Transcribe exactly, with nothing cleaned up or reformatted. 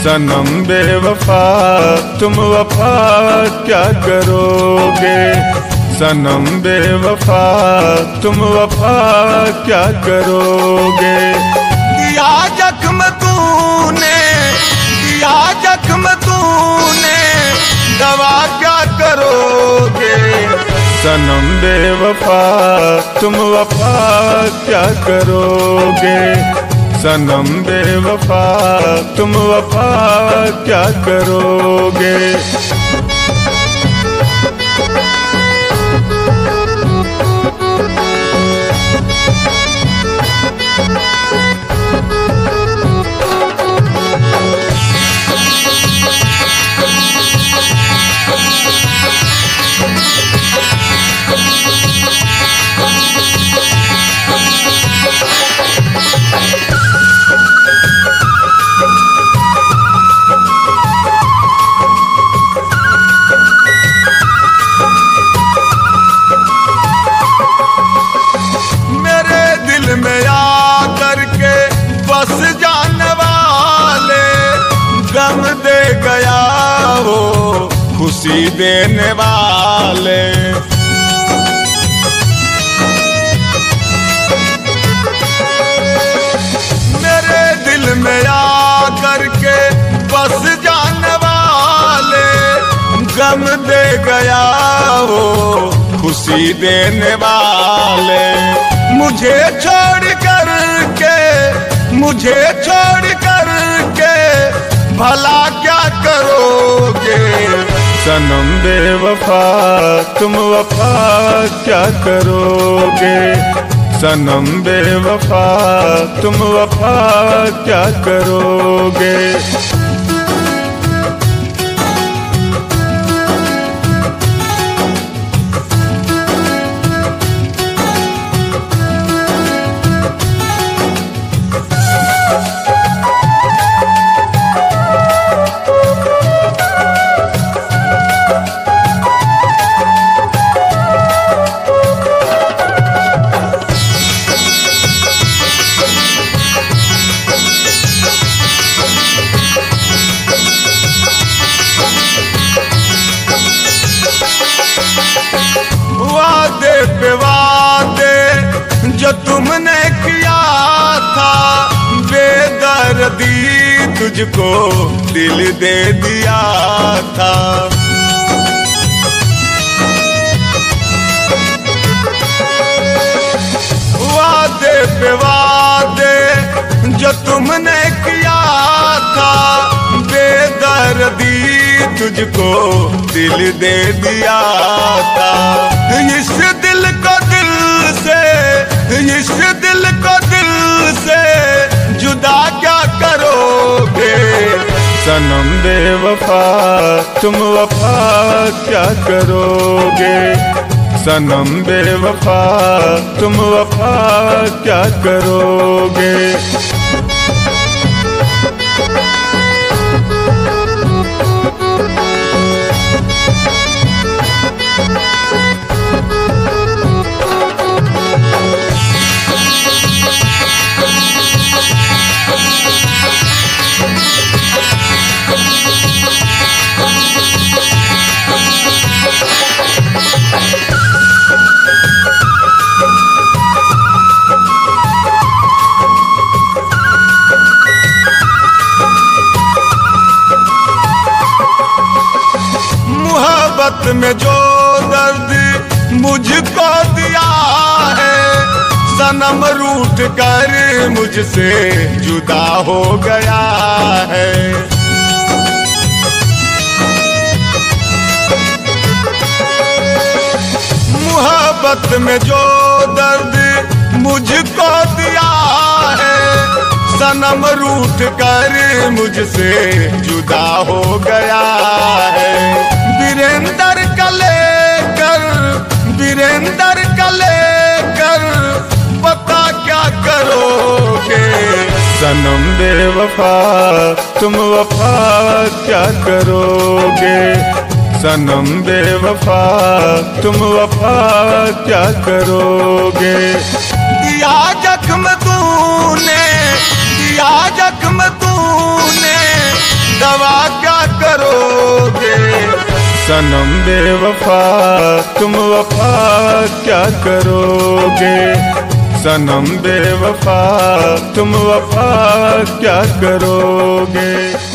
सनम बेवफा तुम वफा क्या करोगे, सनम बेवफा तुम वफा क्या करोगे। दिया जख्म तूने, दिया जख्म तूने, दवा क्या करोगे। सनम बेवफा तुम वफा क्या करोगे, सनम बेवफा तुम वफा क्या करोगे। में आकर के बस जाने वाले, गम दे गया हो खुशी देने वाले। मेरे दिल में आकर के बस जाने वाले, गम दे गया हो खुशी देने वाले। मुझे छोड़ कर के, मुझे छोड़ कर के भला क्या करोगे। सनम बेवफा तुम वफा क्या करोगे, सनम बेवफा तुम वफा क्या करोगे। वादे पे वादे जो तुमने किया था, बेदर्दी तुझको दिल दे दिया था। वादे पे वादे जो तुमने किया था, बेदर्दी तुझको दिल दे दिया था। इस दिल को दिल से, इस दिल को दिल से जुदा क्या करोगे। सनम बेवफा तुम वफा क्या करोगे, सनम बेवफा तुम वफा क्या करोगे। मोहब्बत में जो दर्द मुझको दिया है, सनम रूठ कर मुझसे जुदा हो गया है। मोहब्बत में जो दर्द मुझको दिया है, सनम रूठ कर मुझसे जुदा हो गया है। वीरेंद्र का लेकर, वीरेंद्र का लेकर पता क्या करोगे। सनम बेवफा तुम वफा क्या करोगे, सनम बेवफा तुम वफा क्या करोगे। दिया जख्म तूने, दिया जख्म तूने, क्या करोगे। सनम बेवफा तुम वफा क्या करोगे। सनम बेवफा तुम वफा क्या करोगे।